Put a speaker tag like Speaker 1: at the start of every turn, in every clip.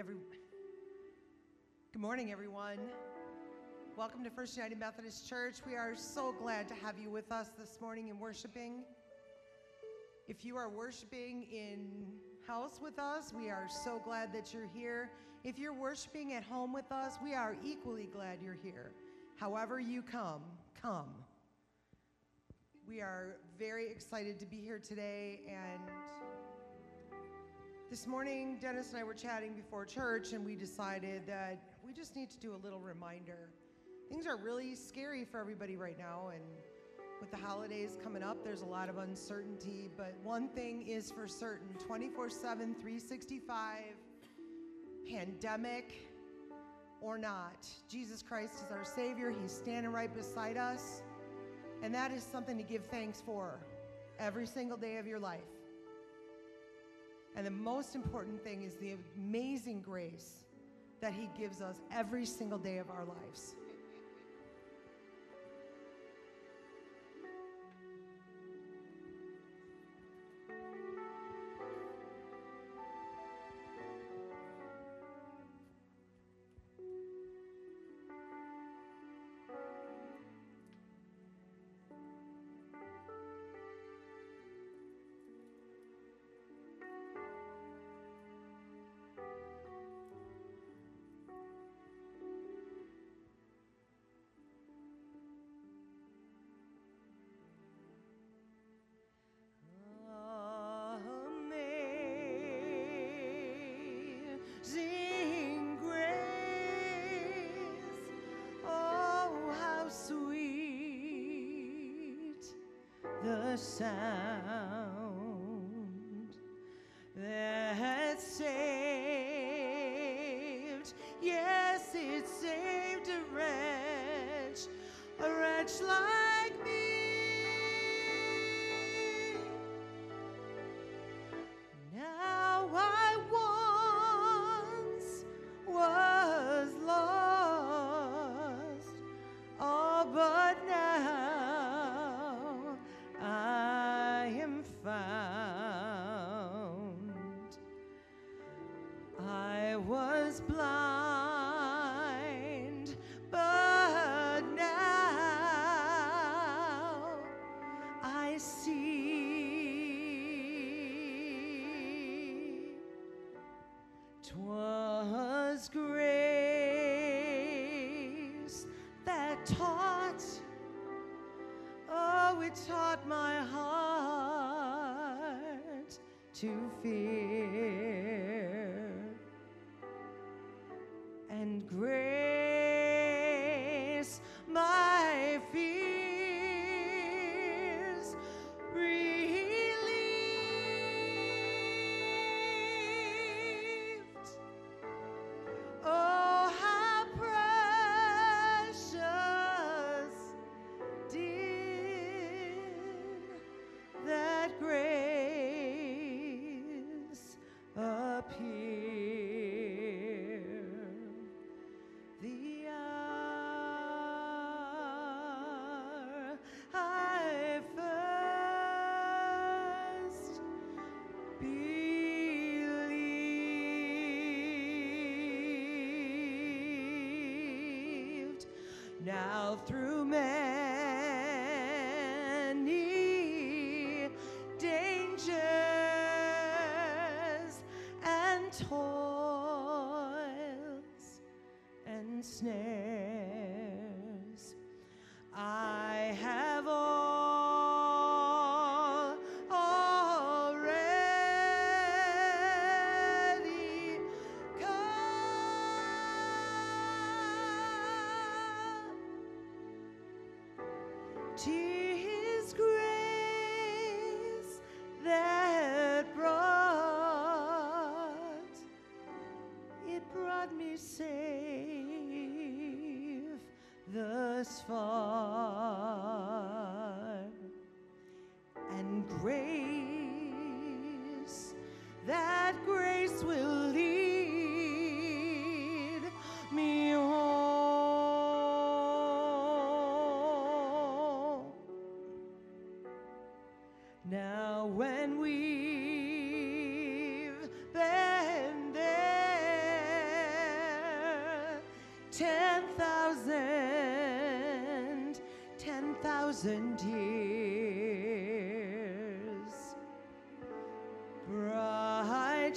Speaker 1: Good morning, everyone. Welcome to First United Methodist Church. We are so glad to have you with us this morning in worshiping. If you are worshiping in house with us, we are so glad that you're here. If you're worshiping at home with us, we are equally glad you're here. However you come. We are very excited to be here today, and this morning, Dennis and I were chatting before church, and we decided that we just need to do a little reminder. Things are really scary for everybody right now, and with the holidays coming up, there's a lot of uncertainty, but one thing is for certain, 24/7, 365, pandemic or not, Jesus Christ is our Savior. He's standing right beside us, and that is something to give thanks for every single day of your life. And the most important thing is the amazing grace that he gives us every single day of our lives.
Speaker 2: The sound that saved, yes, it saved a wretch like me. Now I once was lost, all but now I am found. I was blind, but now I see. 'Twas grace that taught, oh, it taught my heart to fear, and grace my fears relieved. Oh, how precious did that grace appear. The hour I first believed. Now through many dangers and toils and snares, I have already come. 'Tis grace that brought me safe thus far, and grace, that grace will lead me home. Now when we've been there 10,000, 10,000 years, bright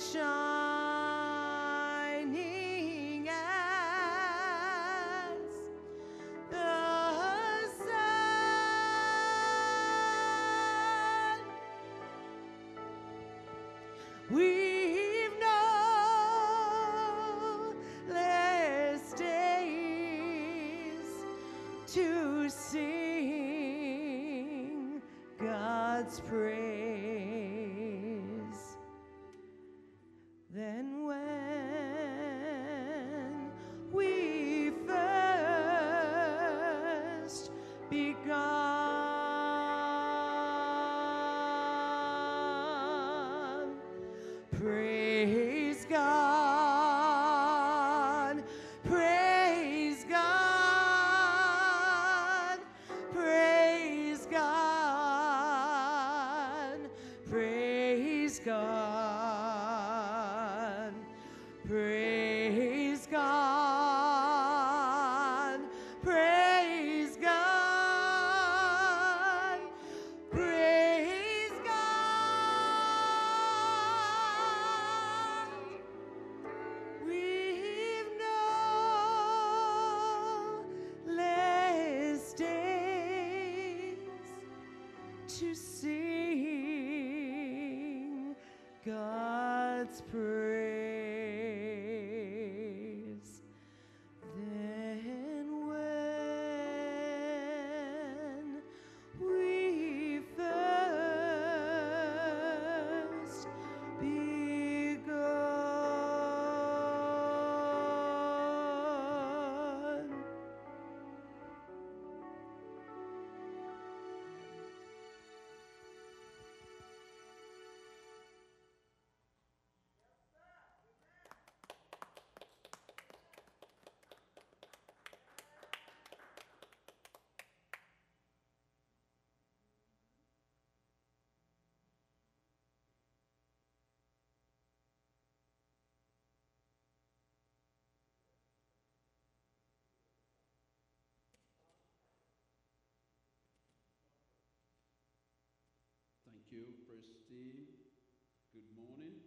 Speaker 2: shining as the sun. We've no less days to sing God's praise than when we first begun. Praise God, praise God, praise God, praise God, praise God, praise God, praise God. We've no less days to sing God's praise than when we first begun.
Speaker 3: Thank you, praise team. Good morning.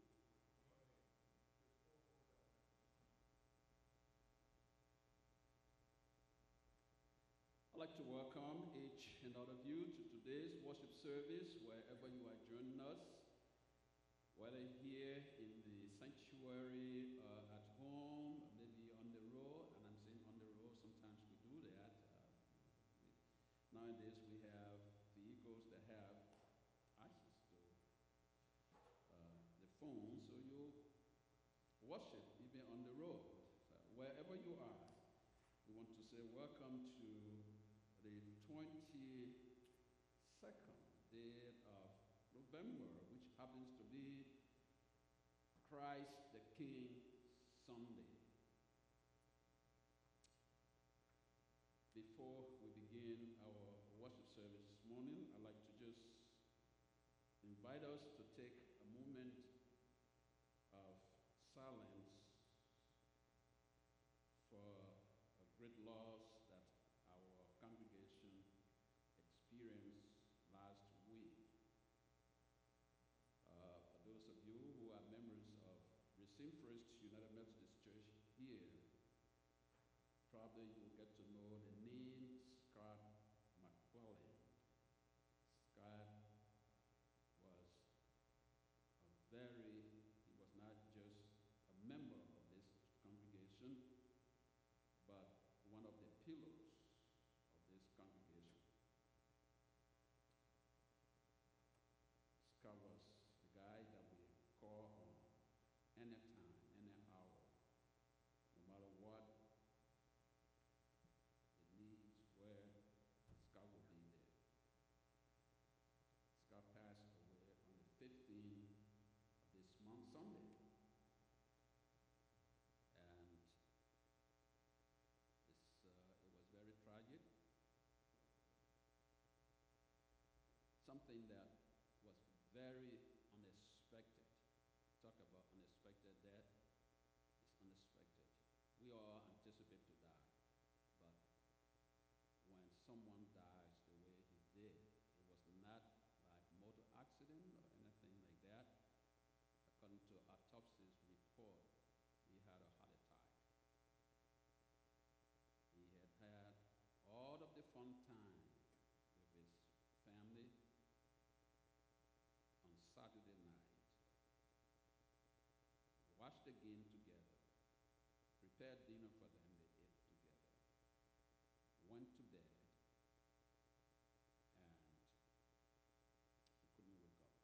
Speaker 3: I'd like to welcome each and all of you to today's worship service, wherever you are joining us, whether here in the sanctuary, at home, maybe on the road. And I'm saying on the road, sometimes we do that. Nowadays we have vehicles that have access to the phone, so you worship even on the road. So wherever you are, we want to say welcome to the 22nd day of November, which happens to be Christ the King Sunday. Before we begin our worship service this morning, I'd like to just invite us to take a moment of silence for a great loss that our congregation experienced last week. For those of you who are members of Racine First United Methodist Church here, probably you will get to know the name Scott McClellan. Scott was he was not just a member of this congregation, but one of the pillars of this congregation. Scott was the guy that we call on anytime, any hour, no matter what the needs were, Scott would be there. Scott passed away on the 15th of this month, Sunday. And it was very tragic. Something that was very unexpected. Talk about unexpected death. It's unexpected. We all anticipate to in together, prepared dinner for them, they ate together, went to bed, and he couldn't wake up.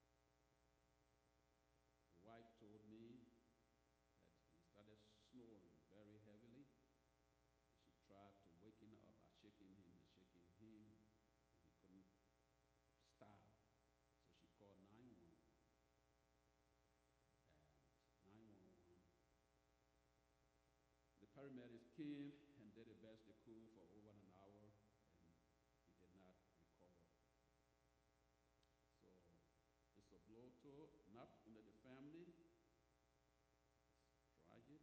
Speaker 3: The wife told me that he started snoring very heavily. She tried to wake him up by shaking him, and he couldn't stop. So she called 911. And 911, the paramedics came and did the best they could for over an hour, and he did not recover. So it's a blow to not only the family, it's tragic,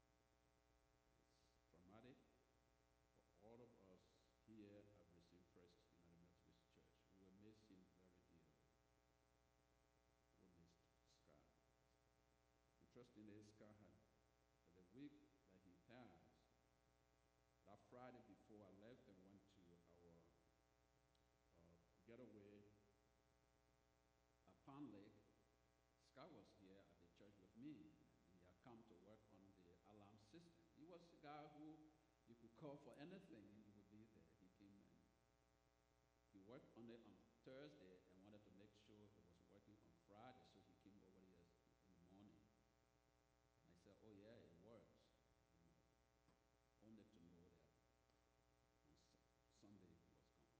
Speaker 3: it's traumatic for all of us here at Received First United Methodist Church. We will miss him very dearly. We missed Scott. Interestingly, Scott had, the week that he passed, that Friday before I left and went to our getaway at Pond Lake, Scott was here at the church with me. He had come to work on the alarm system. He was a guy who you could call for anything and he would be there. He came in. He worked on it on Thursday and wanted to make sure it was working on Friday, so he came over here in the morning. And I said, oh yeah, it works. You know, only to know that on Sunday he was gone.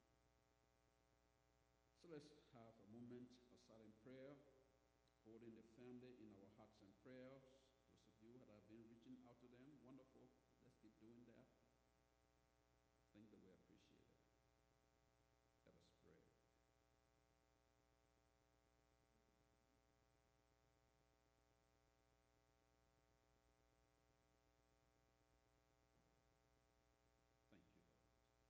Speaker 3: So let's have a moment of silent prayer, holding the family in our hearts and prayers. Those of you that have been reaching out to them, wonderful. Let's keep doing that. I think that we appreciate it. Let us pray. Thank you, Lord.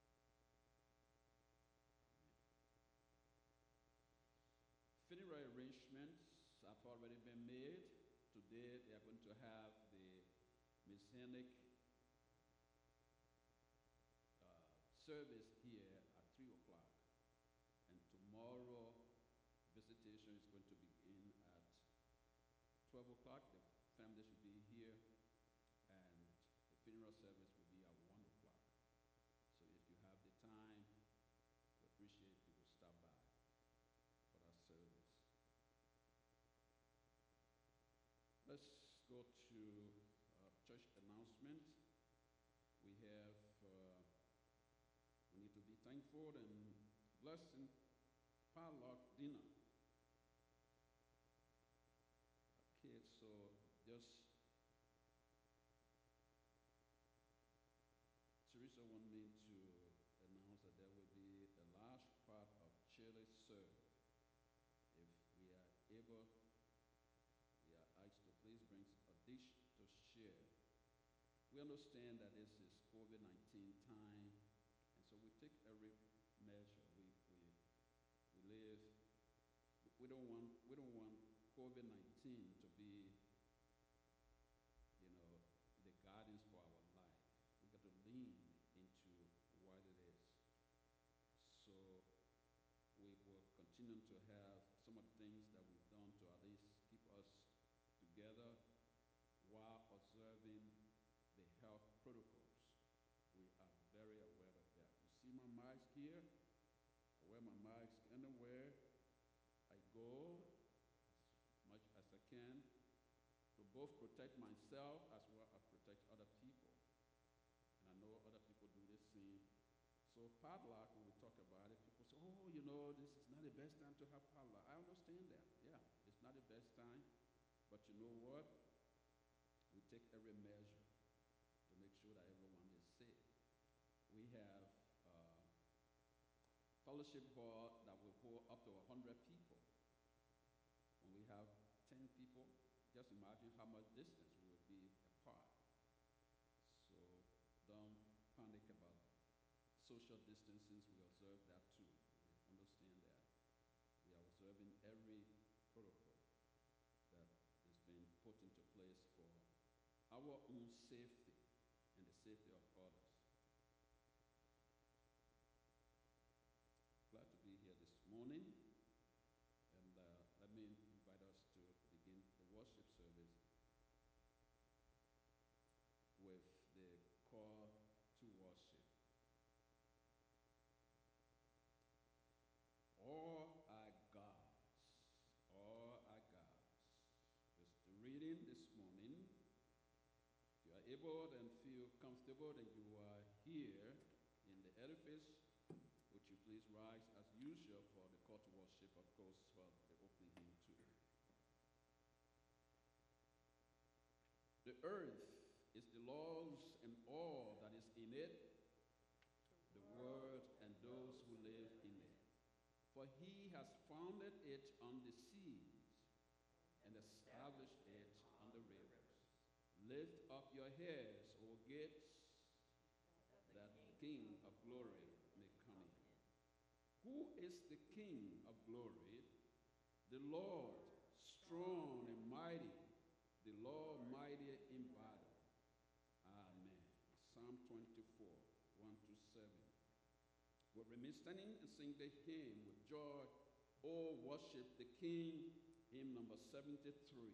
Speaker 3: Amen. Funeral arrangements have already been made. Today they are going to have the Messianic service here at 3 o'clock. And tomorrow, visitation is going to begin at 12 o'clock. The family should be here. And the funeral service will be at 1 o'clock. So if you have the time, we appreciate you will stop by for that service. Let's go to church announcement. We have, we need to be thankful and blessing potluck dinner. Okay, so just Teresa wanted me to announce that there will be a large pot of chili served. If we are able, we are asked to please bring a dish to share. We understand that this is COVID-19 time, and so we take every measure. We live. We don't want COVID-19 to be, you know, the guidance for our life. We got to lean into what it is. So we will continue to have some of the things that we've done to at least keep us together while observing the health protocols. We are very aware of that. You see my mask here? I wear my mask anywhere I go as much as I can to both protect myself as well as protect other people. And I know other people do the same. So potluck, when we talk about it, people say, oh, you know, this is not the best time to have potluck. I understand that. Yeah, it's not the best time. But you know what? We take every measure to make sure that everyone is safe. We have fellowship hall that will hold up to 100 people. When we have 10 people, just imagine how much distance we will be apart. So don't panic about social distancing. We observe that too. We understand that. We are observing every protocol that is being put into place for our own safety and the safety of others. Glad to be here this morning, and let me invite us to begin the worship service reading this morning. If you are able and feel comfortable that you are here in the edifice, would you please rise as usual for the call to worship, of course, for the opening hymn too. The earth is the Lord's and all that is in it, the world and those who live in it. For he has founded it on the seas and established it on the rivers. Lift up your heads, O gates, that the King of glory may come in. Who is the King of glory? The Lord, strong and mighty, the Lord mighty in battle. Amen. Psalm 24, 1 to 7. We'll remain standing and sing the hymn with joy. Oh, worship the King, hymn number 73.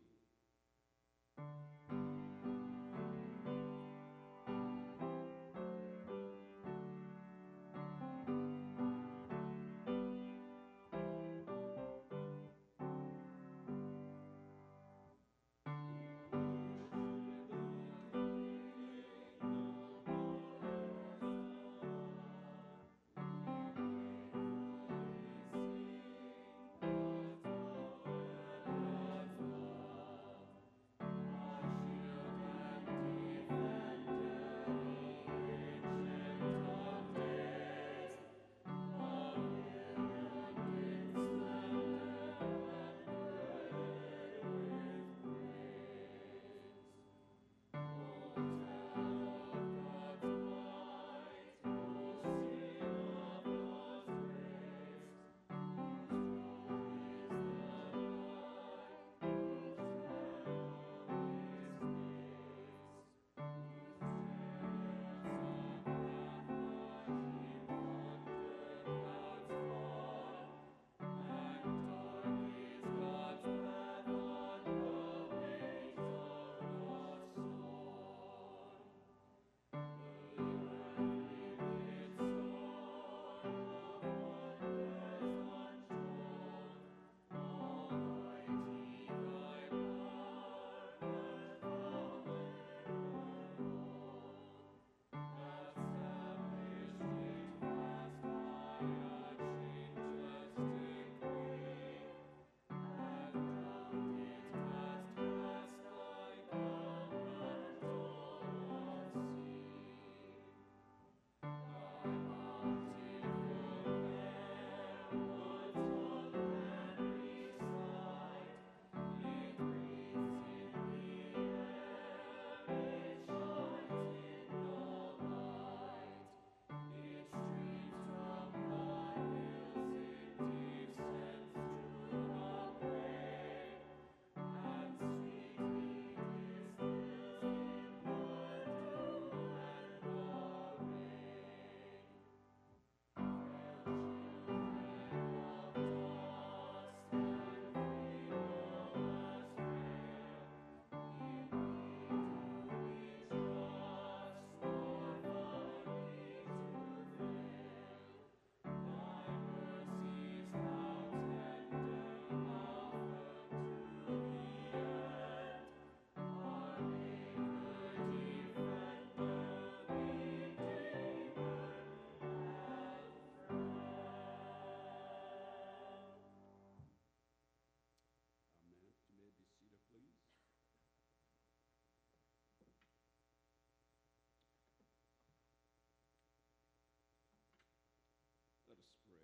Speaker 3: Let us pray.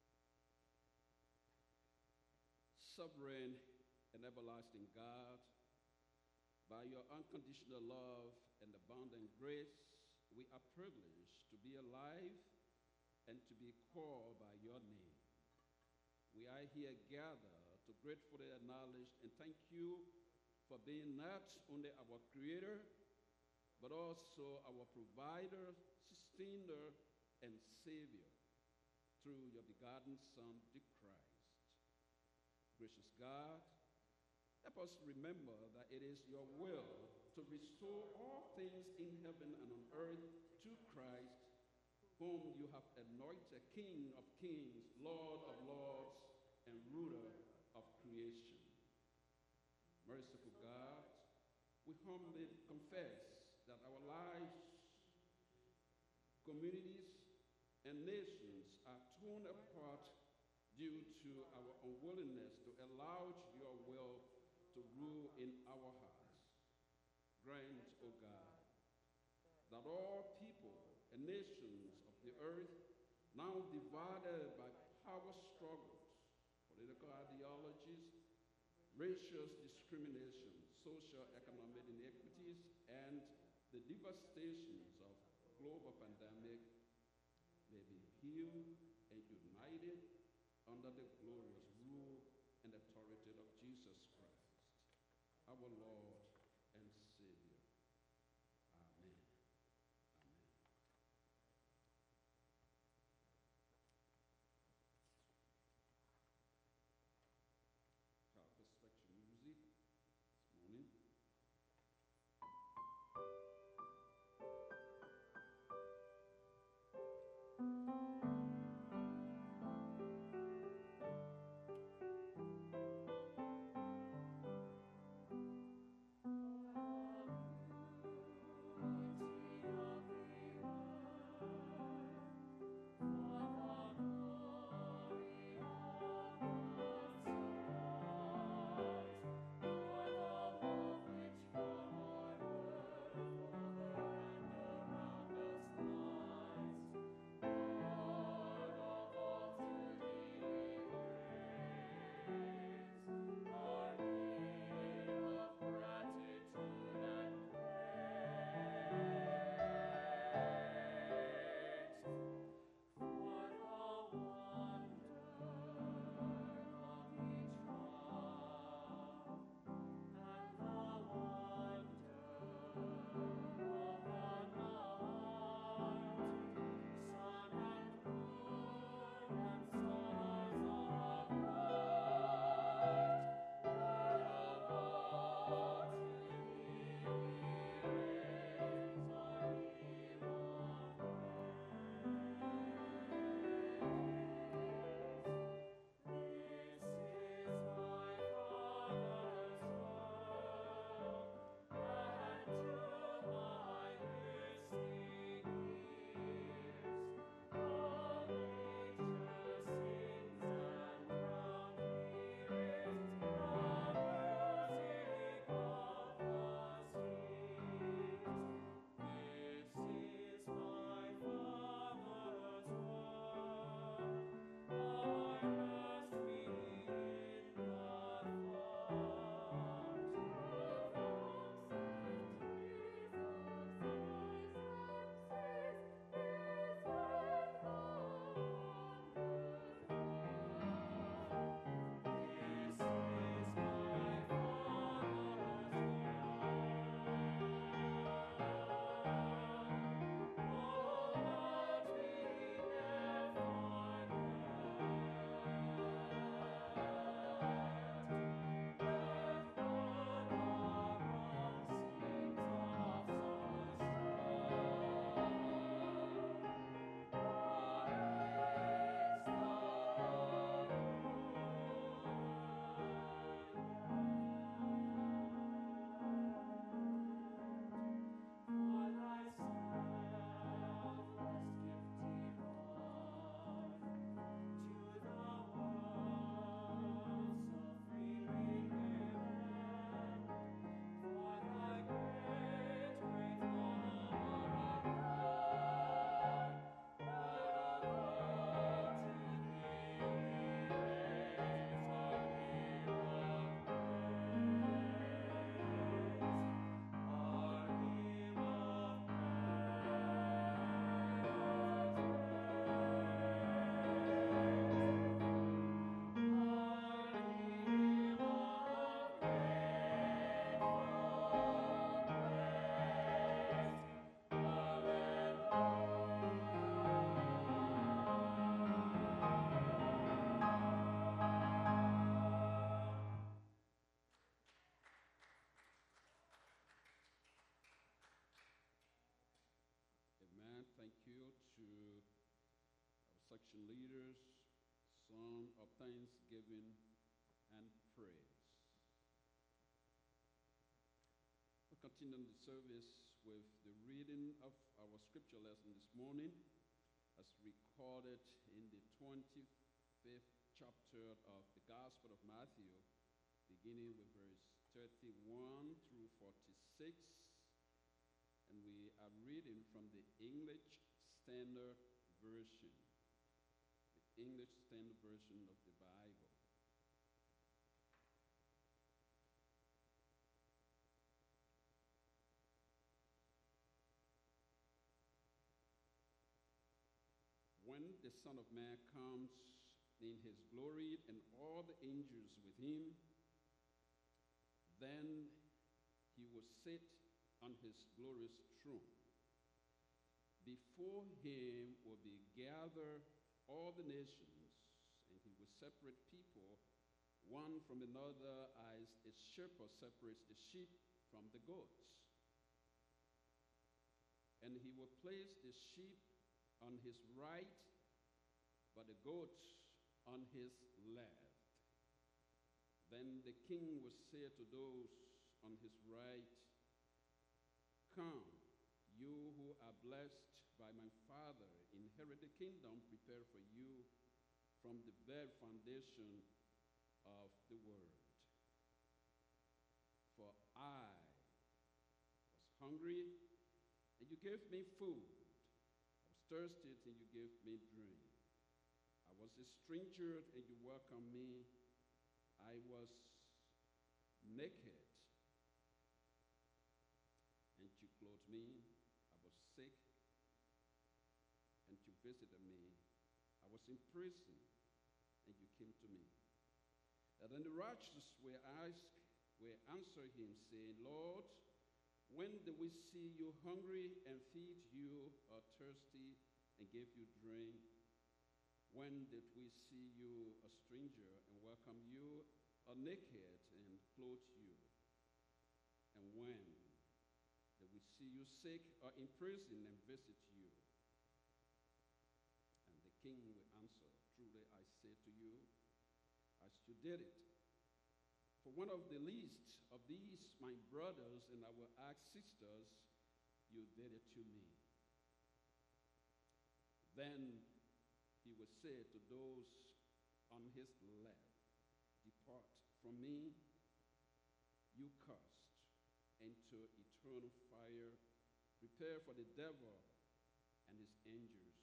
Speaker 3: Sovereign and everlasting God, by your unconditional love and abundant grace, we are privileged to be alive and to be called by your name. We are here gathered to gratefully acknowledge and thank you for being not only our creator, but also our provider, sustainer, and savior through your begotten Son, the Christ. Gracious God, help us remember that it is your will to restore all things in heaven and on earth to Christ, whom you have anointed King of kings, Lord of lords, and ruler of creation. Merciful God, we humbly confess that our lives, communities, and nations are torn apart due to our unwillingness to allow your will to rule in our hearts. Grant, O God, that all people and nations of the earth, now divided by power struggles, political ideologies, racial discrimination, social economic inequities, and the devastations of global pandemic, may be healed and united under the glorious rule and authority of Jesus Christ, our Lord and Savior. Amen. Amen. Our perspective music this morning. Amen. Thank you to our section leaders, song of thanksgiving and praise. continue the service with the reading of our scripture lesson this morning, as recorded in the 25th chapter of the Gospel of Matthew, beginning with verse 31 through 46. And we are reading from the English Standard Version, the English Standard Version of the Bible. When the Son of Man comes in his glory and all the angels with him, then he will sit on his glorious throne. Before him will be gathered all the nations, and he will separate people one from another as a shepherd separates the sheep from the goats. And he will place the sheep on his right, but the goats on his left. Then the king will say to those on his right, "Come, you who are blessed by my Father, inherit the kingdom prepared for you from the very foundation of the world. For I was hungry, and you gave me food. I was thirsty, and you gave me drink. I was a stranger, and you welcomed me. I was naked, and you clothed me. I was sick, and you visited me. I was in prison, and you came to me." And then the righteous will answer him, saying, "Lord, when did we see you hungry and feed you, or thirsty and gave you drink? When did we see you a stranger and welcome you, or naked and clothe you? And when did we see you sick or in prison and visit you?" And the king will answer, "Truly I say to you, as you did it for one of the least of these my brothers and our sisters, you did it to me." Then he will say to those on his left, "Depart from me, you cursed, into eternal fire, prepared for the devil and his angels.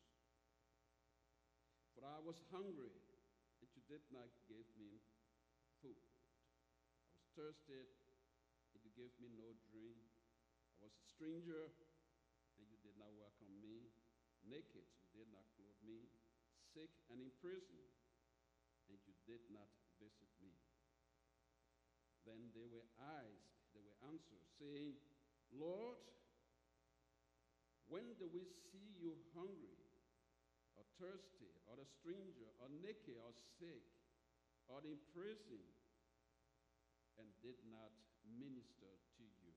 Speaker 3: For I was hungry, and you did not give me food. I was thirsty, and you gave me no drink. I was a stranger, and you did not welcome me. Naked, you did not clothe me. Sick and in prison, and you did not visit me." Then they will answer, saying, "Lord, when did we see you hungry, or thirsty, or a stranger, or naked, or sick, or in prison, and did not minister to you?"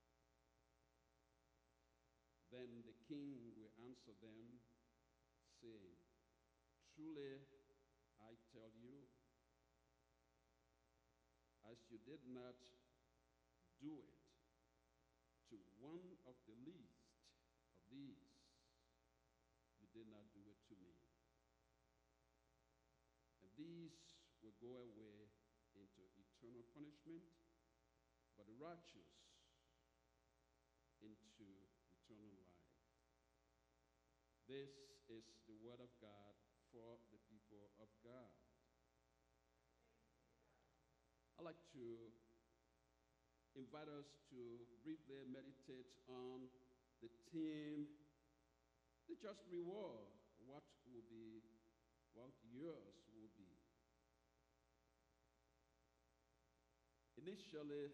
Speaker 3: Then the king will answer them, saying, "Truly I tell you, as you did not do it to one of the least of these, you did not do it to me." And these will go away into eternal punishment, but the righteous into eternal life. This is the word of God for the people of God. I'd like to invite us to briefly meditate on the theme, the just reward, what yours will be. Initially,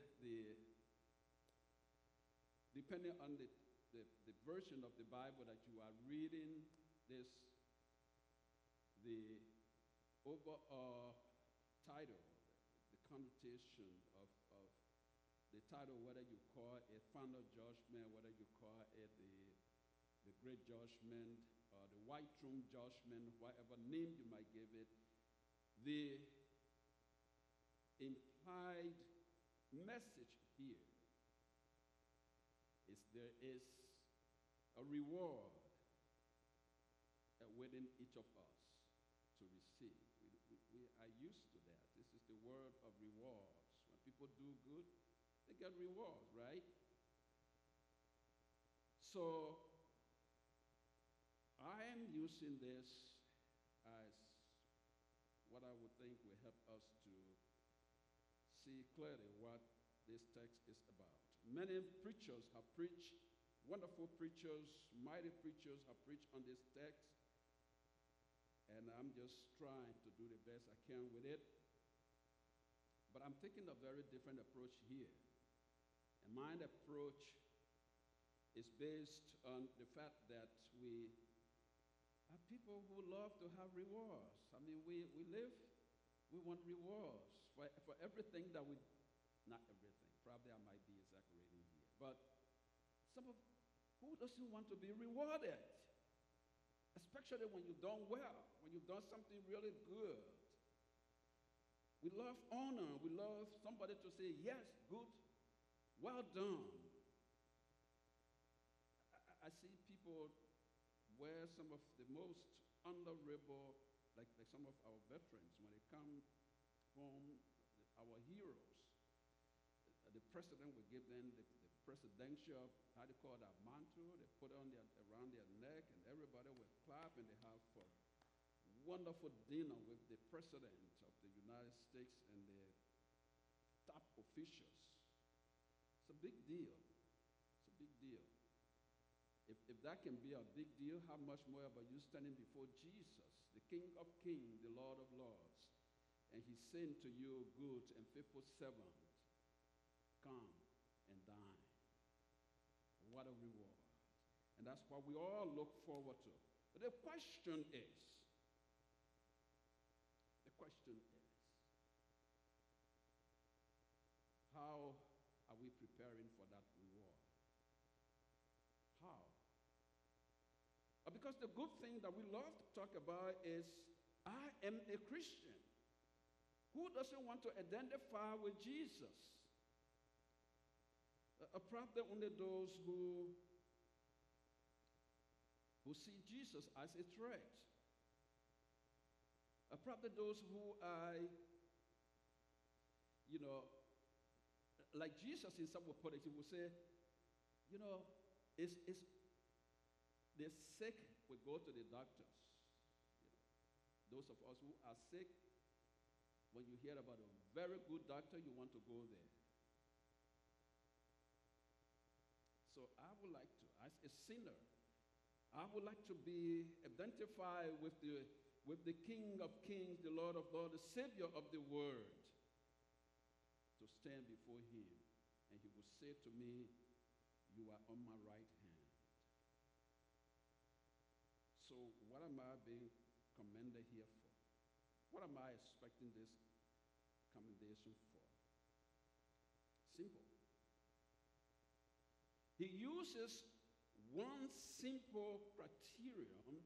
Speaker 3: depending on the version of the Bible that you are reading, the overall title, the connotation of the title, whether you call it final judgment, whether you call it the great judgment, or the white throne judgment, whatever name you might give it, the implied message here there is a reward within each of us to receive. We are used to that. This is the word of rewards. When people do good, they get rewards, right? So I am using this as what I would think will help us to see clearly what this text is about. Many preachers have preached, wonderful preachers, mighty preachers have preached on this text, and I'm just trying to do the best I can with it. But I'm taking a very different approach here. And my approach is based on the fact that we are people who love to have rewards. I mean, we want rewards for everything that we, not everything, probably I might be exaggerating here, but who doesn't want to be rewarded? Especially when you've done well, when you've done something really good. We love honor. We love somebody to say, yes, good, well done. I see people wear some of the most honorable, like some of our veterans, when they come home, our heroes, the president will give them the presidential, how do you call that, mantle. They put on around their neck, and everybody will clap, and they have a wonderful dinner with the president of the United States and the top officials. It's a big deal. It's a big deal. If that can be a big deal, how much more about you standing before Jesus, the King of Kings, the Lord of Lords, and he's saying to you, good and faithful servant, come and dine. What a reward. And that's what we all look forward to. But the question is, how are we preparing for that reward? How? Because the good thing that we love to talk about is, I am a Christian. Who doesn't want to identify with Jesus? Probably only those who see Jesus as a threat. Probably those who are, like Jesus in some would put it, he would say, the sick will go to the doctors. Those of us who are sick, when you hear about a very good doctor, you want to go there. So I would like to, as a sinner, I would like to be identified with the King of Kings, the Lord of Lords, the Savior of the world, to stand before him, and he will say to me, you are on my right hand. So what am I being commended here for? What am I expecting this commendation for? Simple. He uses one simple criterion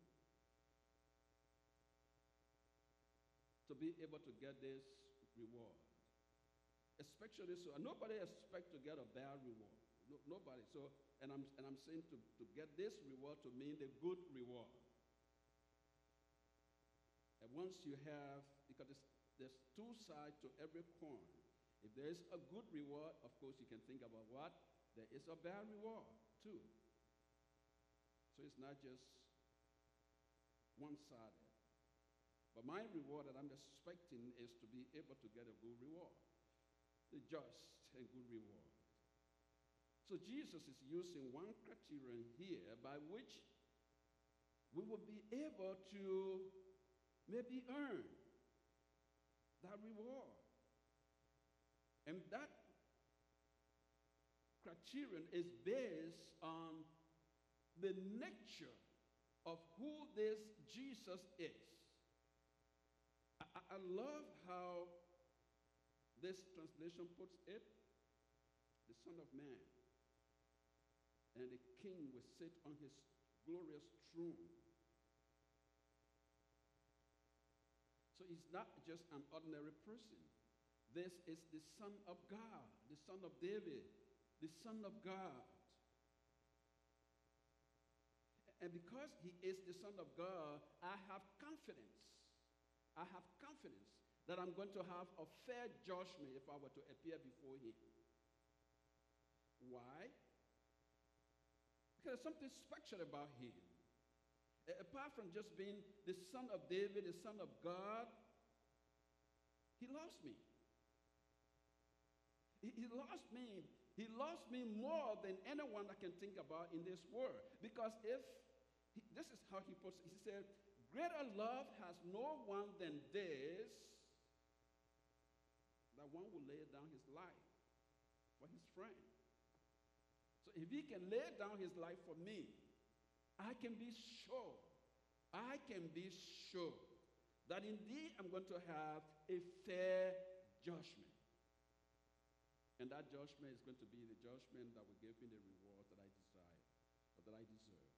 Speaker 3: to be able to get this reward. Especially so, nobody expects to get a bad reward. Nobody. So, and I'm saying to get this reward to mean the good reward. And once you have, because there's two sides to every coin. If there is a good reward, of course you can think about what? There is a bad reward too. So it's not just one-sided. But my reward that I'm expecting is to be able to get a good reward. The just and good reward. So Jesus is using one criterion here by which we will be able to maybe earn that reward. And that criterion is based on the nature of who this Jesus is. I love how this translation puts it, the Son of Man, and the King will sit on his glorious throne. So he's not just an ordinary person. This is the Son of God, the Son of David, the Son of God. And because he is the Son of God, I have confidence. I have confidence that I'm going to have a fair judgment if I were to appear before him. Why? Because there's something special about him. Apart from just being the Son of David, the Son of God, he loves me. He loves me. He loves me more than anyone I can think about in this world. Because this is how he puts it. He said, greater love has no one than this, that one will lay down his life for his friend. So if he can lay down his life for me, I can be sure that indeed I'm going to have a fair judgment. And that judgment is going to be the judgment that will give me the reward that I desire, or that I deserve.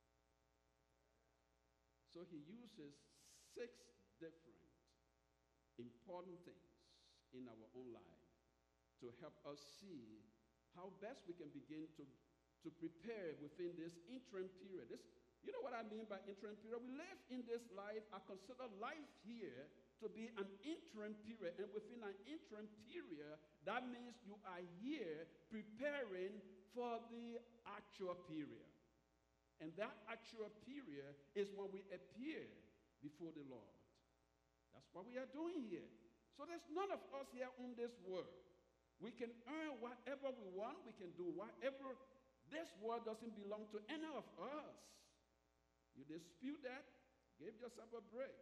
Speaker 3: So he uses 6 different important things in our own life to help us see how best we can begin to prepare within this interim period. You know what I mean by interim period? We live in this life. I consider life here to be an interim period. And within an interim period, that means you are here preparing for the actual period. And that actual period is when we appear before the Lord. That's what we are doing here. So there's none of us here on this world. We can earn whatever we want. We can do whatever. This world doesn't belong to any of us. You dispute that? Give yourself a break.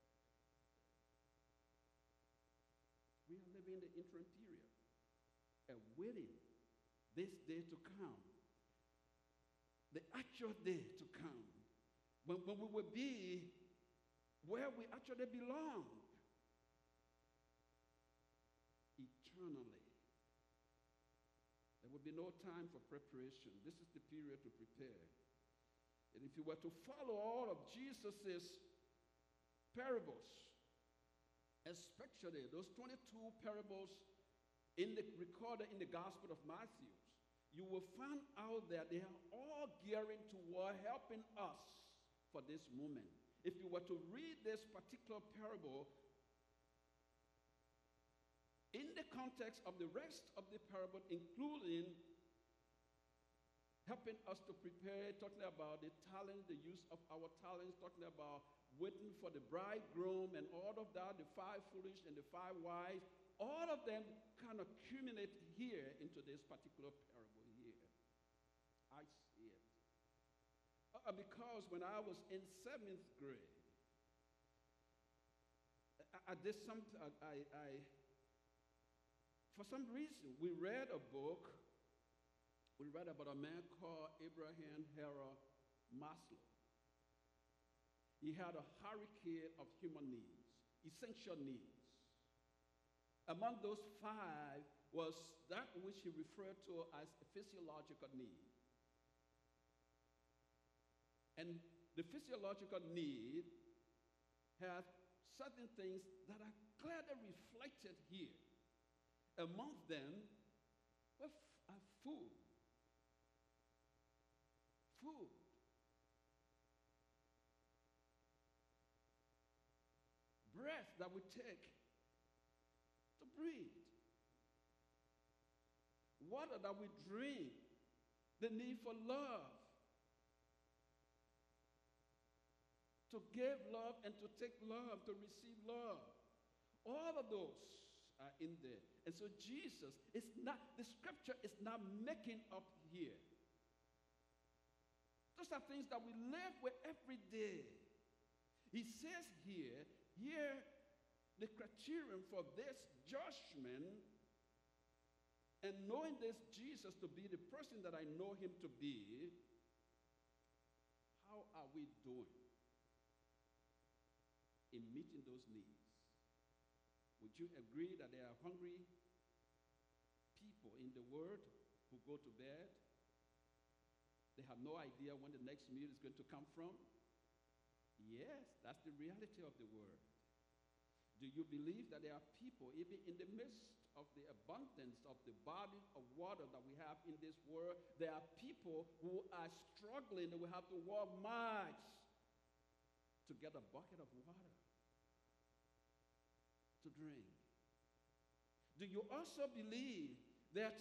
Speaker 3: We are living in the interim period and waiting this day to come, the actual day to come, when we will be where we actually belong, eternally. There will be no time for preparation. This is the period to prepare. And if you were to follow all of Jesus's parables, especially those 22 parables recorded in the Gospel of Matthew, you will find out that they are all gearing toward helping us for this moment. If you were to read this particular parable in the context of the rest of the parable, including helping us to prepare, talking about the talent, the use of our talents, talking about waiting for the bridegroom and all of that, the 5 foolish and the 5 wise, all of them kind of culminate here into this particular parable here. I see it. Because when I was in 7th grade, I did something, for some reason, we read a book. We read about a man called Abraham Harold Maslow. He had a hurricane of human needs, essential needs. Among those 5 was that which he referred to as a physiological need. And the physiological need has certain things that are clearly reflected here. Among them are food. Food. Breath that we take to breathe. Water that we drink. The need for love. To give love and to take love, to receive love. All of those are in there. And so Jesus is not, the scripture is not making up here. Those are things that we live with every day. He says here the criterion for this judgment, and knowing this Jesus to be the person that I know him to be, how are we doing in meeting those needs? Would you agree that there are hungry people in the world who go to bed? They have no idea when the next meal is going to come from? Yes, that's the reality of the world. Do you believe that there are people, even in the midst of the abundance of the body of water that we have in this world, there are people who are struggling. They will have to walk miles to get a bucket of water to drink. Do you also believe that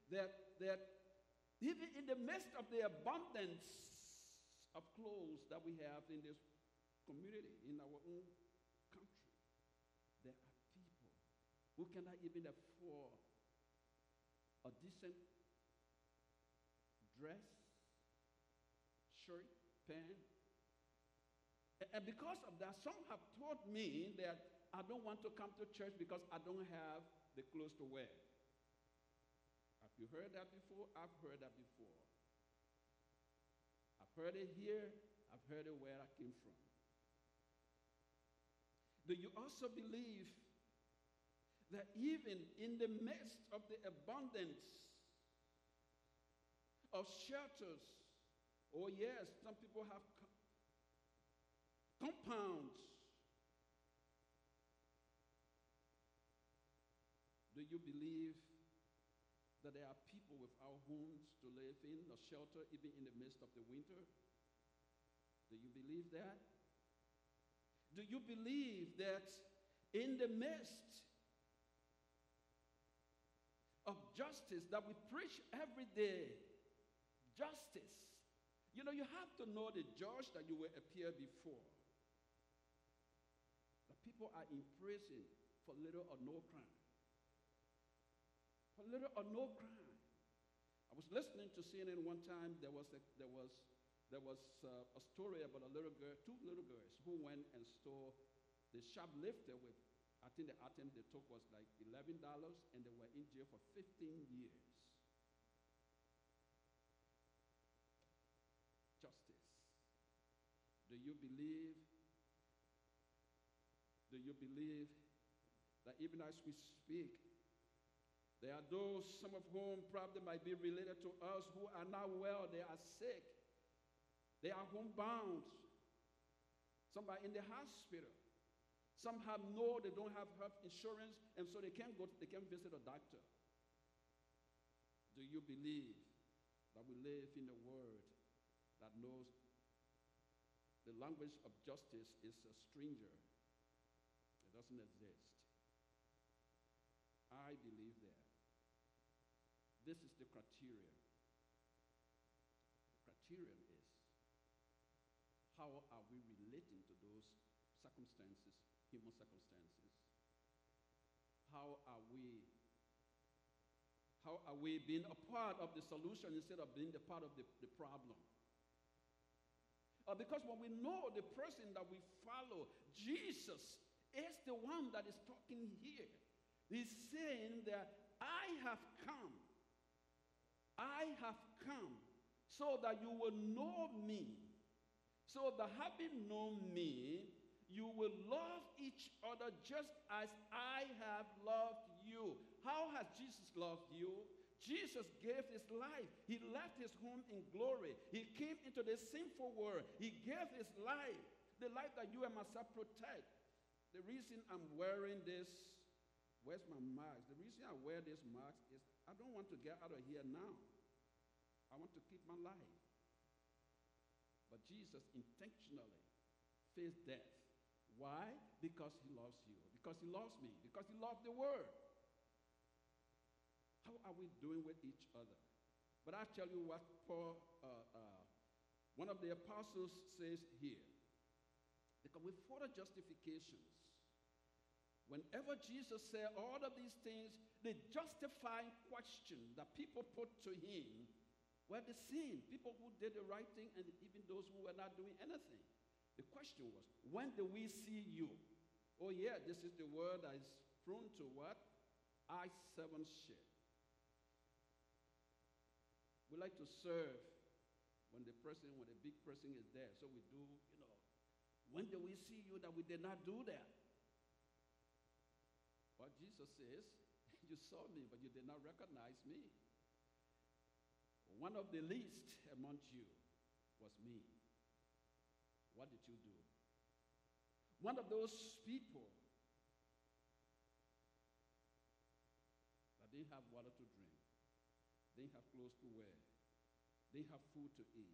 Speaker 3: even in the midst of the abundance of clothes that we have in this community, in our own country, there are people who cannot even afford a decent dress, shirt, pants? And because of that, some have told me that I don't want to come to church because I don't have the clothes to wear. Have you heard that before? I've heard that before. I've heard it here. I've heard it where I came from. Do you also believe that even in the midst of the abundance of shelters, oh yes, some people have compounds. Do you believe that there are people without homes to live in or shelter even in the midst of the winter? Do you believe that? Do you believe that in the midst of justice that we preach every day, justice, you know, you have to know the judge that you will appear before. The people are in prison for little or no crime. For little or no crime. I was listening to CNN one time. There was a story about a little girl, two little girls who went and stole the shoplifter with, I think the item they took was like $11, and they were in jail for 15 years. Justice. Do you believe that even as we speak, there are those, some of whom probably might be related to us, who are not well, they are sick, they are homebound, some are in the hospital, some they don't have health insurance, and so they can't visit a doctor. Do you believe that we live in a world that knows the language of justice is a stranger? It doesn't exist. I believe that. This is the criterion. The criterion is, how are we relating to those circumstances, human circumstances? How are we being a part of the solution instead of being the part of the problem? Because when we know the person that we follow, Jesus is the one that is talking here. He's saying that I have come so that you will know me. So that having known me, you will love each other just as I have loved you. How has Jesus loved you? Jesus gave his life. He left his home in glory. He came into this sinful world. He gave his life, the life that you and myself protect. The reason I'm wearing this, where's my mask? The reason I wear this mask is I don't want to get out of here now. I want to keep my life. But Jesus intentionally faced death. Why? Because he loves you. Because he loves me. Because he loved the world. How are we doing with each other? But I tell you what Paul, one of the apostles, says here. Because with further justifications, whenever Jesus said all of these things, the justifying question that people put to him were the same. People who did the right thing and even those who were not doing anything. The question was, when do we see you? Oh yeah, this is the word that is prone to what? I-7 shit. We like to serve when the big person is there. So we do, when do we see you that we did not do that? What Jesus says, you saw me, but you did not recognize me. One of the least among you was me. What did you do? One of those people Didn't have water to drink. Didn't have clothes to wear. Didn't have food to eat.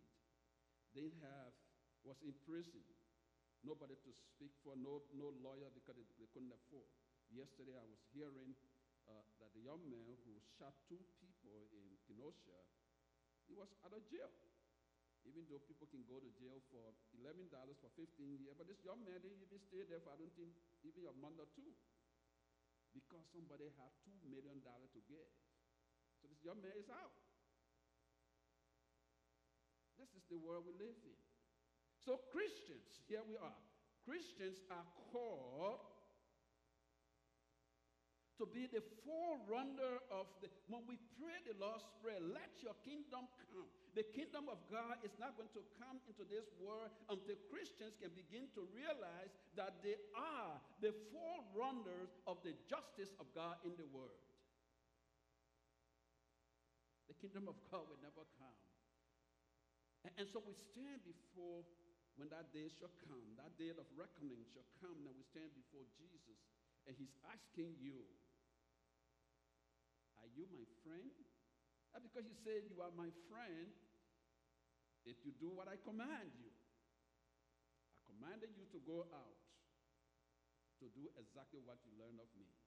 Speaker 3: Was in prison. Nobody to speak for, no lawyer because they couldn't afford. Yesterday I was hearing that the young man who shot 2 people in Kenosha, he was out of jail. Even though people can go to jail for $11 for 15 years, but this young man didn't even stay there for, I don't think, even a month or 2, because somebody had $2 million to give. So this young man is out. This is the world we live in. So Christians, here we are. Christians are called to be the forerunner of when we pray the Lord's Prayer, let your kingdom come. The kingdom of God is not going to come into this world until Christians can begin to realize that they are the forerunners of the justice of God in the world. The kingdom of God will never come. And so we stand before, when that day shall come, that day of reckoning shall come, and we stand before Jesus, and he's asking you, are you my friend? Not because you say you are my friend, if you do what I command you. I commanded you to go out to do exactly what you learned of me.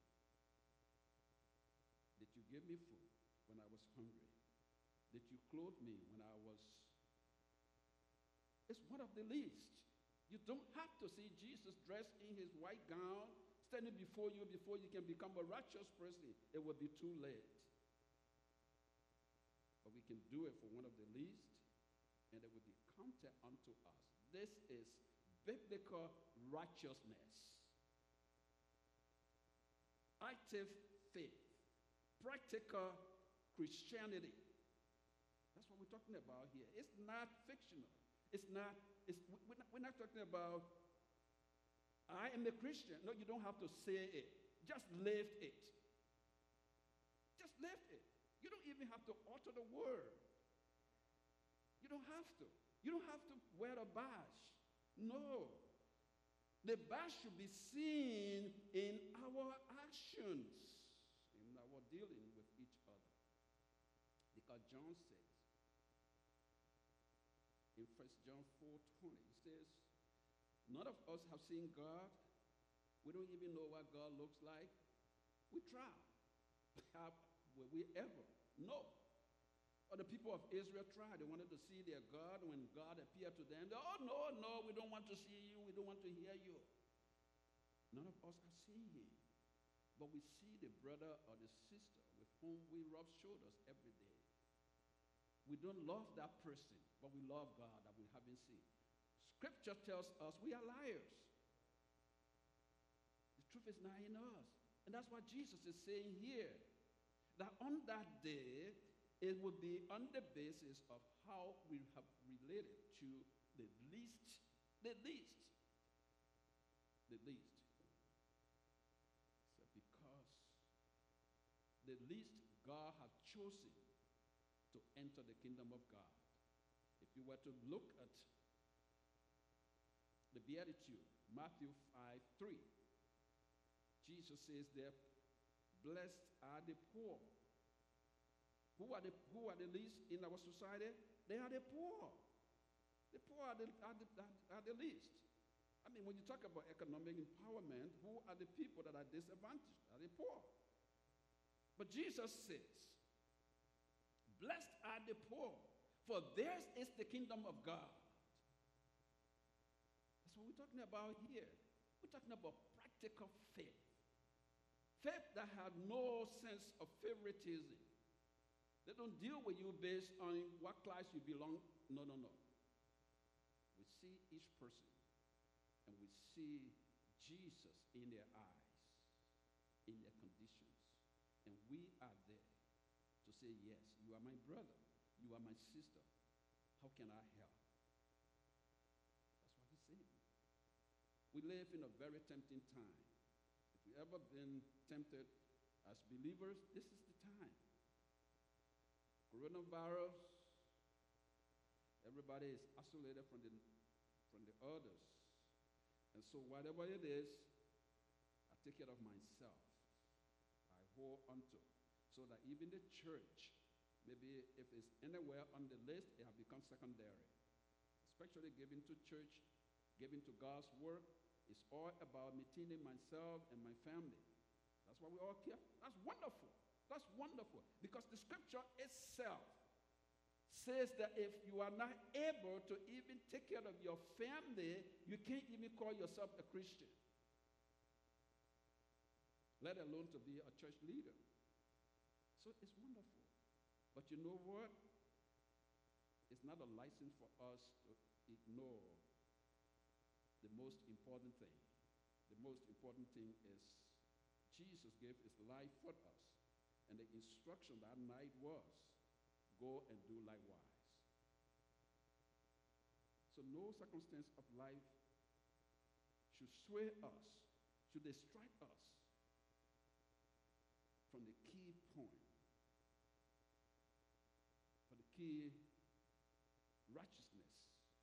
Speaker 3: Did you give me food when I was hungry? Did you clothe me when I was... It's one of the least. You don't have to see Jesus dressed in his white gown, standing before you can become a righteous person. It will be too late. But we can do it for one of the least, and it will be counted unto us. This is biblical righteousness. Active faith. Practical Christianity. That's what we're talking about here. It's not fictional. We're not talking about, I am a Christian. No, you don't have to say it. Just live it. Just live it. You don't even have to utter the word. You don't have to. You don't have to wear a badge. No. The badge should be seen in our actions, in our dealing with each other. Because John says, in 1 John 4:20, he says, none of us have seen God. We don't even know what God looks like. We try. Will we ever? No. Or the people of Israel tried. They wanted to see their God. When God appeared to them, they, oh, no, we don't want to see you. We don't want to hear you. None of us have seen him. But we see the brother or the sister with whom we rub shoulders every day. We don't love that person, but we love God that we haven't seen. Scripture tells us we are liars. The truth is not in us. And that's what Jesus is saying here. That on that day, it will be on the basis of how we have related to the least. So because the least God has chosen to enter the kingdom of God. If you were to look at the Beatitude, Matthew 5:3, Jesus says there, blessed are the poor. Who are the least in our society? They are the poor. The poor are the least. I mean, when you talk about economic empowerment, who are the people that are disadvantaged? Are the poor. But Jesus says, blessed are the poor, for theirs is the kingdom of God. That's what we're talking about here. We're talking about practical faith. Faith that has no sense of favoritism. They don't deal with you based on what class you belong. No. We see each person, and we see Jesus in their eyes, in their conditions. And we are there to say, yes, you are my brother, you are my sister. How can I help? That's what he's saying. We live in a very tempting time. If you've ever been tempted as believers, this is the time. Coronavirus, everybody is isolated from the others. And so whatever it is, I take care of myself. I hold on to. so that even the church, maybe if it's anywhere on the list, it has become secondary. Especially giving to church, giving to God's work, it's all about maintaining myself and my family. That's why we all care. That's wonderful. That's wonderful. Because the scripture itself says that if you are not able to even take care of your family, you can't even call yourself a Christian, let alone to be a church leader. So it's wonderful. But you know what? It's not a license for us to ignore the most important thing. The most important thing is Jesus gave his life for us. And the instruction that night was, go and do likewise. So no circumstance of life should sway us, should distract us from the key point, for the key righteousness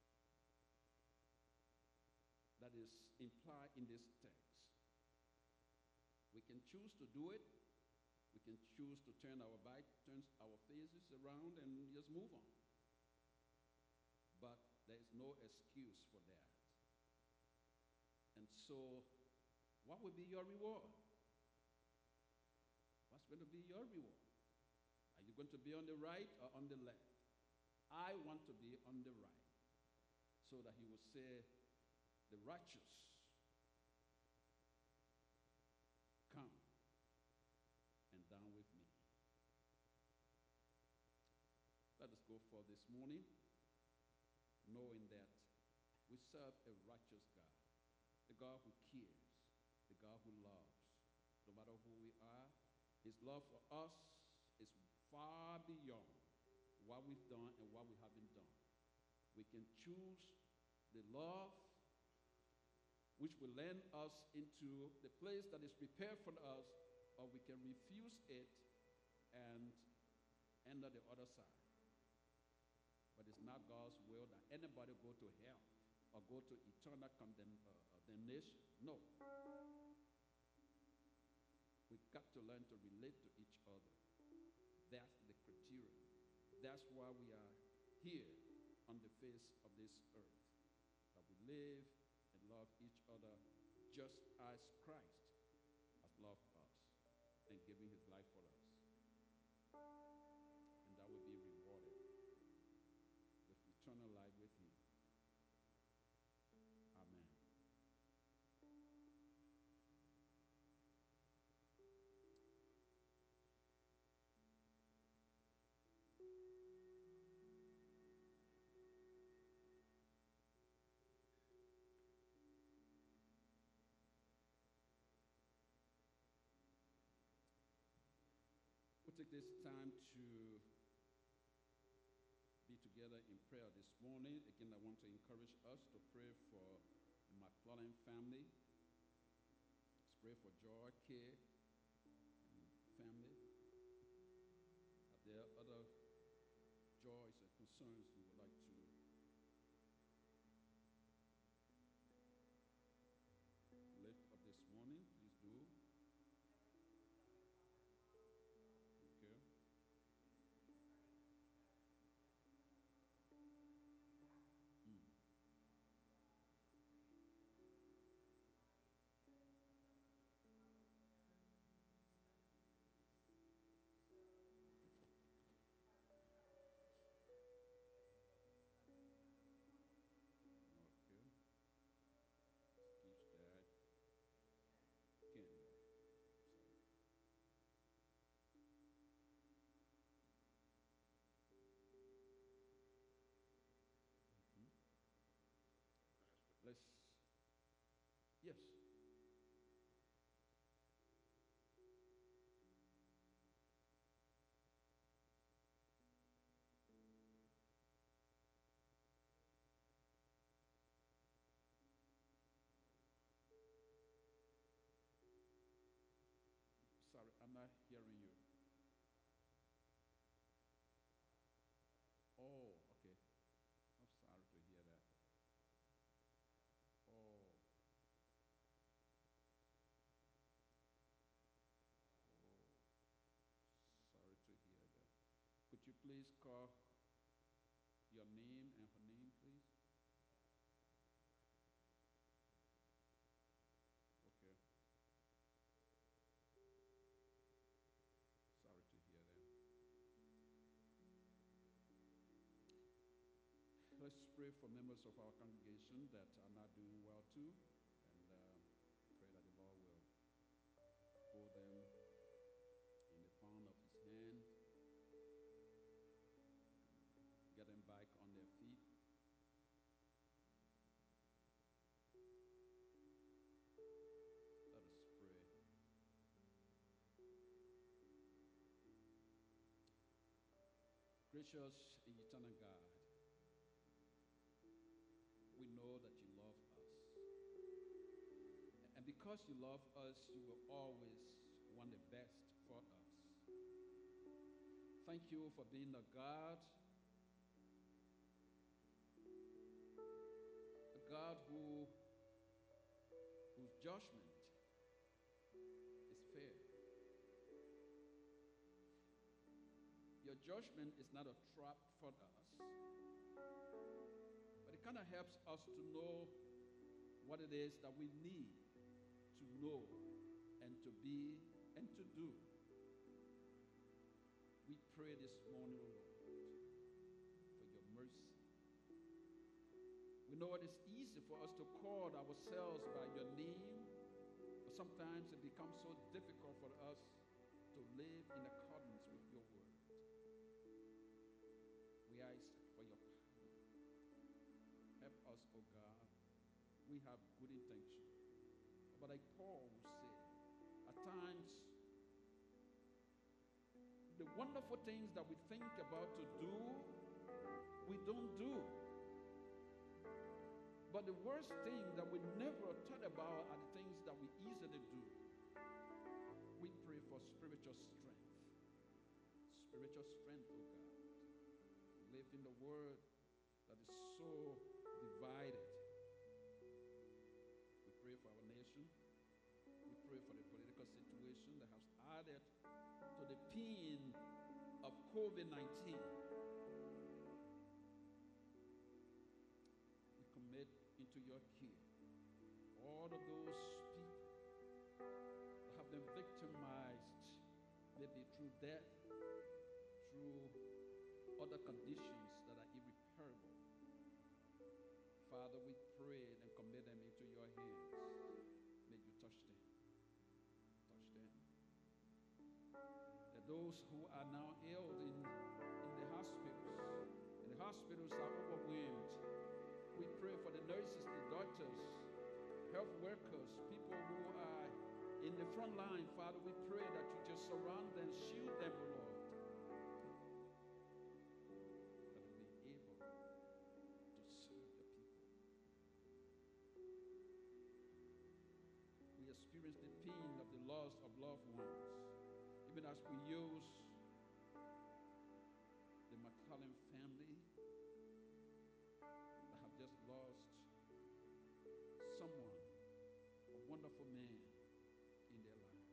Speaker 3: that is implied in this text. We can choose to do it. We can choose to turn our back, turn our faces around and just move on. But there is no excuse for that. And so, what will be your reward? What's going to be your reward? Are you going to be on the right or on the left? I want to be on the right, so that he will say, the righteous, come and dine with me. Let us go for this morning, knowing that we serve a righteous God, a God who cares, a God who loves. No matter who we are, his love for us is far beyond what we've done and what we haven't done. We can choose the love which will land us into the place that is prepared for us, or we can refuse it and enter the other side. But it's not God's will that anybody go to hell or go to eternal damnation. No. We've got to learn to relate to each other. That's the criterion. That's why we are here on the face of this earth. That we live and love each other just as Christ has loved us and given his life for us. And that will be rewarded with eternal life with him. Amen. We'll take this time to be together in prayer this morning. Again, I want to encourage us to pray for the McClellan family. Let's pray for Joy, Kay, and family. Are there other joys and concerns you would like to lift up this morning? Please do. Okay. Okay. Keeps that. Candy. Mhm. Let's, yes. Sorry, I'm not hearing you. Oh, okay. I'm sorry to hear that. Oh, please call your name and her name, please? Okay. Sorry to hear that. Let's pray for members of our congregation that are not doing well too, and pray that the Lord will hold them in the palm of his hand, get them back on their feet. Let us pray. Gracious and eternal God, we know that you love us. And because you love us, you will always want the best for us. Thank you for being a God whose judgment is fair. Your judgment is not a trap for us, but it kind of helps us to know what it is that we need to know and to be and to do. We pray this morning, Lord, for your mercy. We know it is easy for us to call ourselves by your name, but sometimes it becomes so difficult for us to live in accordance with your word. We ask for your power. Help us, O God. We have good intention. But like Paul will say, at times, the wonderful things that we think about to do, we don't do. But the worst thing that we never thought about are the things that we easily do. We pray for spiritual strength. Spiritual strength, oh God. We live in the world that is so divided. We pray for our nation. We pray for the political situation that has added to the pain of COVID-19. We commit into your care all of those people that have been victimized, maybe through death, through other conditions that are irreparable. Father, we pray and commit them into your hands. May you touch them. Touch them. That those who are now ill in the hospitals, and the hospitals are overwhelmed. We pray for the nurses, the doctors, health workers, people who are in the front line. Father, we pray that you just surround them, shield them, Lord. That we be able to serve the people. We experience the pain of the loss of loved ones, even as we use the McClellan family that have just lost someone, a wonderful man in their lives.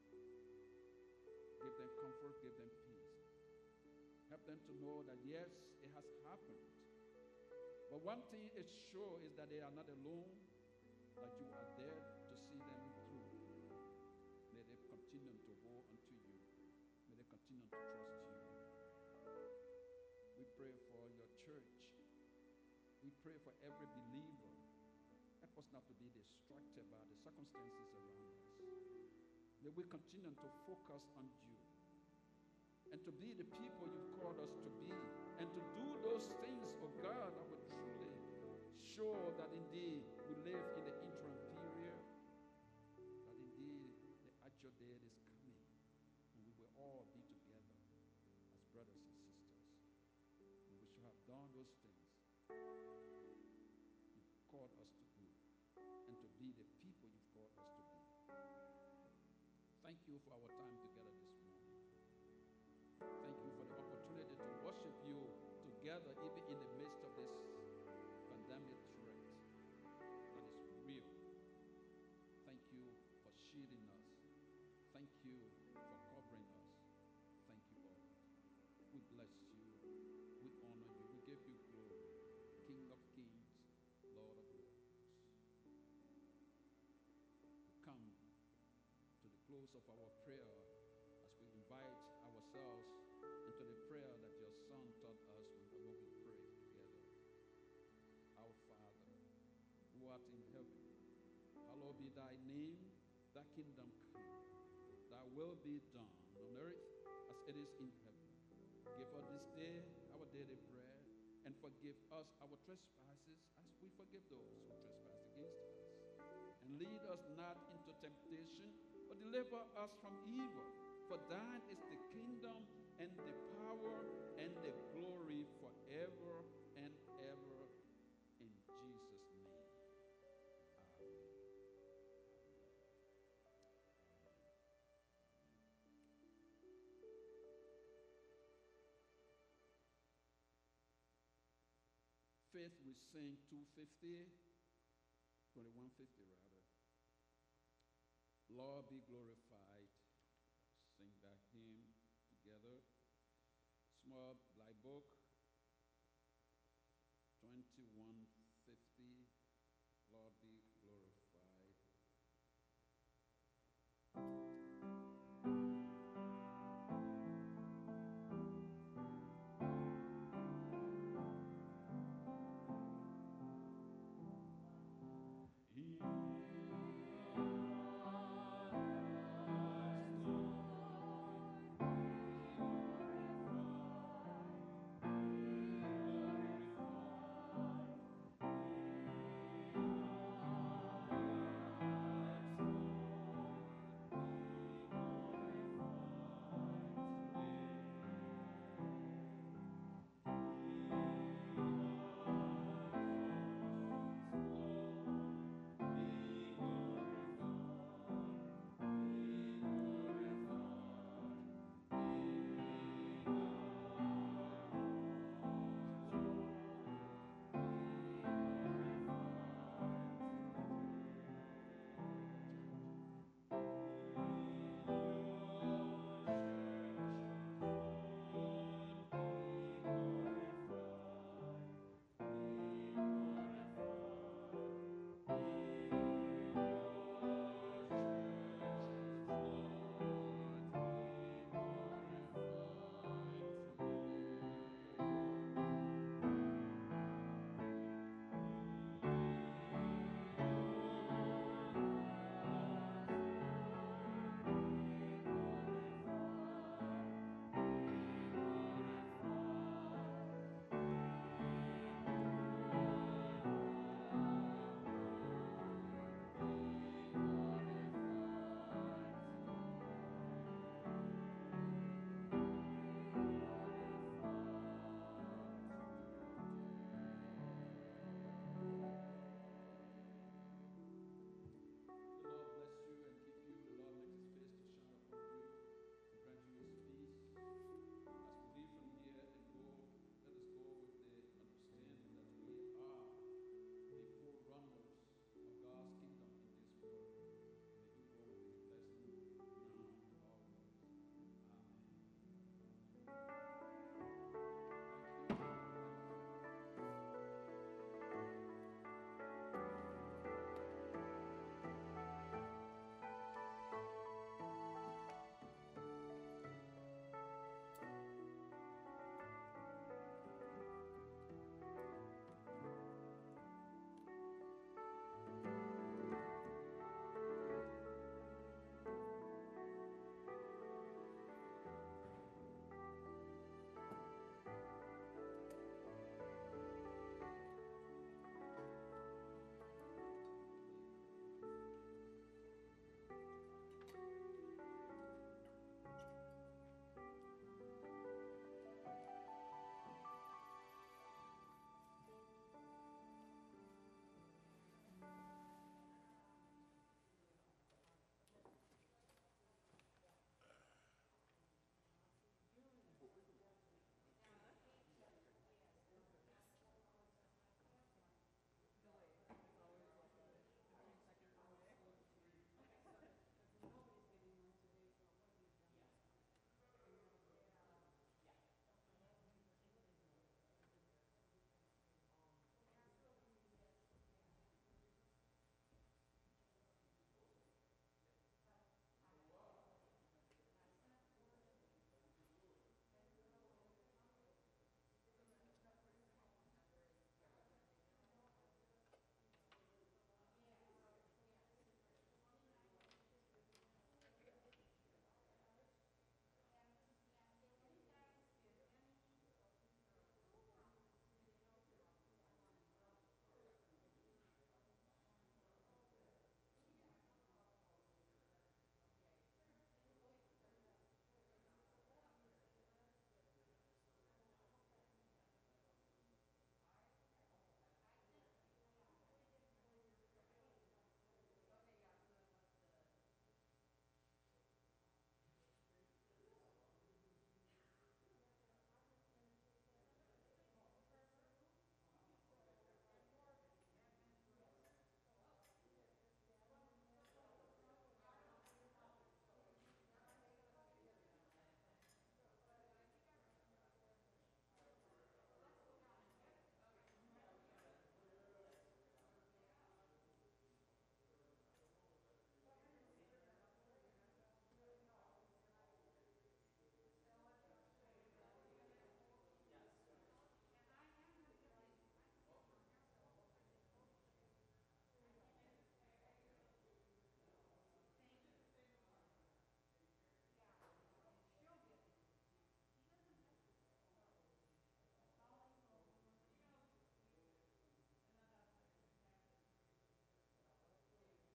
Speaker 3: Give them comfort, give them peace. Help them to know that yes, it has happened. But one thing is sure is that they are not alone, that you are there to see them through. May they continue to hold unto you. May they continue to trust you. We pray for your church. We pray for every believer. Help us not to be distracted by the circumstances around us. May we continue to focus on you and to be the people you've called us to be, and to do those things, oh God, that will truly show that indeed we live in the interim period, that indeed the actual day is coming, and we will all be together as brothers and sisters. And we should have done those things you've called us to do, and to be the people you've called us to be. Thank you for our time together this morning. Thank you for the opportunity to worship you together, even in the midst of this pandemic threat that is real. Thank you for shielding us. Thank you for covering us. Thank you, Lord. We bless you. close of our prayer, as we invite ourselves into the prayer that your Son taught us whenever we pray together. Our Father, who art in heaven, hallowed be thy name, thy kingdom come, thy will be done on earth as it is in heaven. Give us this day our daily bread, and forgive us our trespasses as we forgive those who trespass against us. And lead us not into temptation, but deliver us from evil. For thine is the kingdom and the power and the glory forever and ever. In Jesus' name. Amen. Faith, we sing 250, 2150 rather. Lord, be glorified. Sing that hymn together. Small black book.